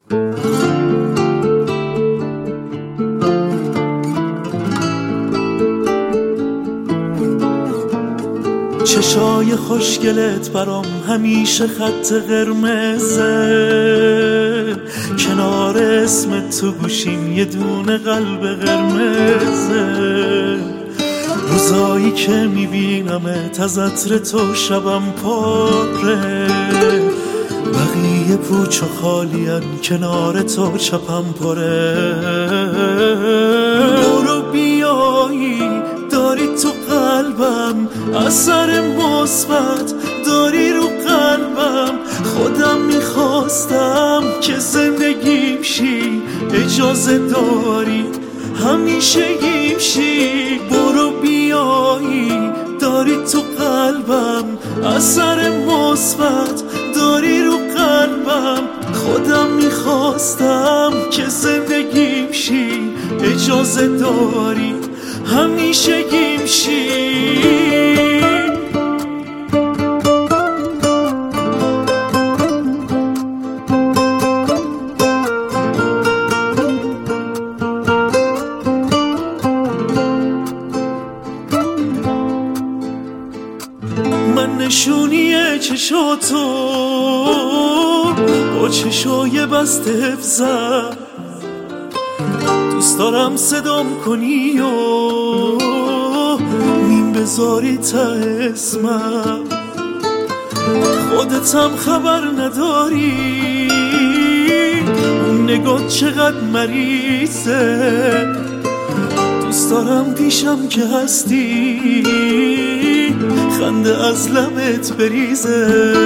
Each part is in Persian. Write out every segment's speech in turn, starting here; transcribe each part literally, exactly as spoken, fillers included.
چشای خوشگلت برام همیشه خط قرمزه، کنار اسم تو گوشیم یه دونه قلب قرمزه. روزایی که میبینمت از عطر تو شبم پاره، بقیه پوچ و خالین کنار تو چپم پره. برو بیایی داری تو قلبم، اثر مثبت داری رو قلبم. خودم میخواستم که زندگیم شی، اجازه داری همیشه گیم شی. برو بیایی داری تو قلبم، اثر مثبت داری رو قلبم. خودم میخواستم که زندگیم شی، اجازه داری همیشه گیم شی. من نشونی چشاتو با چشای بسته حفظم، دوست دارم صدام کنی و میم بذاری تا اسمم. خودتم خبر نداری اون نگاه چقدر مریضه، دوست دارم پیشم که هستی خنده از لبت بریزه.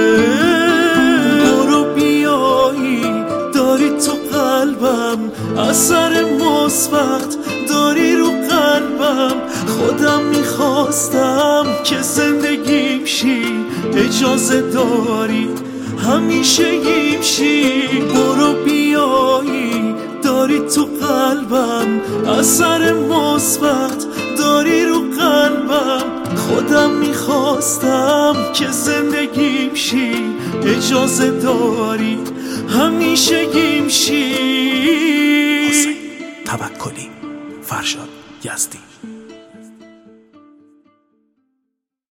برو بیایی داری تو قلبم، اثر مثبت داری رو قلبم. خودم میخواستم که زندگیم شی، اجازه داری همیشه گیم شی. برو بیایی داری تو قلبم، اثر مثبت داری رو قلبم. خودم میخواستم که زندگیم شی، اجازه داری همیشه گیم شی. توکلی، فرشاد یزدی.